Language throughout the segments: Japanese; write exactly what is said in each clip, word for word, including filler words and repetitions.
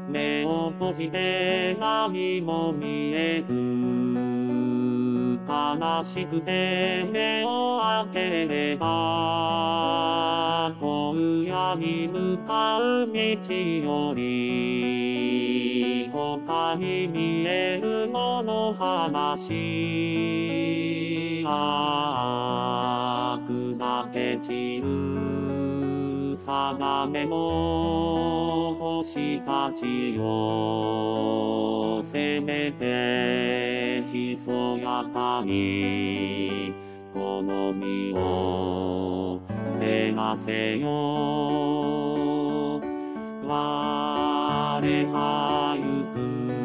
目を閉じて何も見えず悲しくて目を開ければ荒野に向かう道より他に見えるもの話ああ砕け散る定めの星たちよせめてひそやかにこの身を照らせよ我はゆく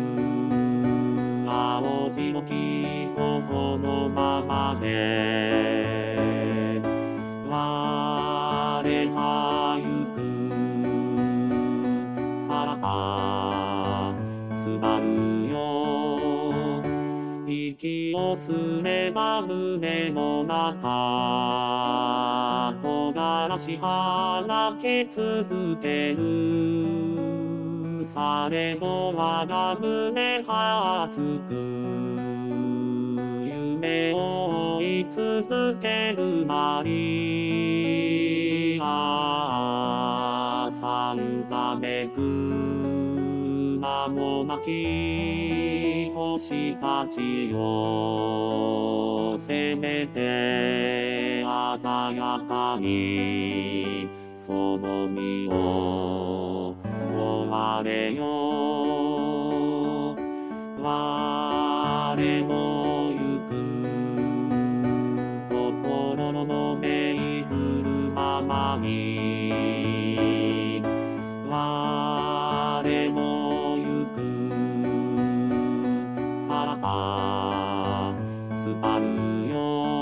青白き頬のままで我はゆくさらばすばるよ息をすれば胸の中とがらし放け続けるされど我が胸は熱く夢を追い続けるマリアさんざめく名もなき星たちよせめて鮮やかにその身を追われよ我もゆく心の命ずるままに我もゆくさらばすばるよ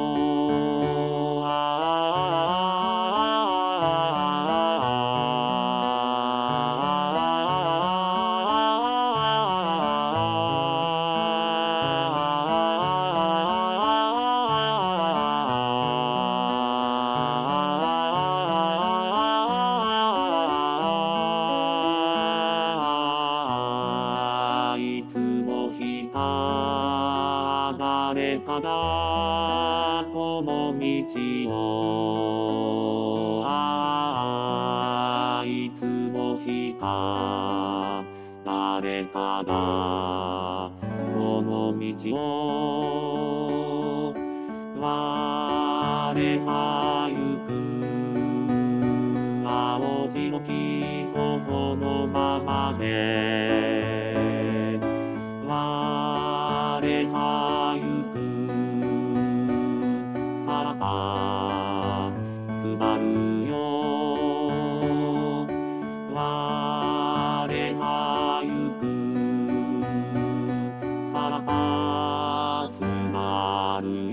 いつもひた誰かがこの道をああいつもひた誰かがこの道を我はゆく青白き頬のままで我はゆくさらばすばるよ我はゆくさらばすばるよ